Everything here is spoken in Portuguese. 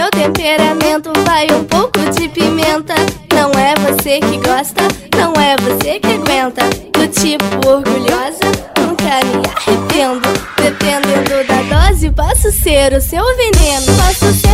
meu temperamento vai um pouco de pimenta. Não é você que gosta, não é você que aguenta. Do tipo orgulhosa, nunca me arrependo. Dependendo da dose, posso ser o seu veneno. Posso ser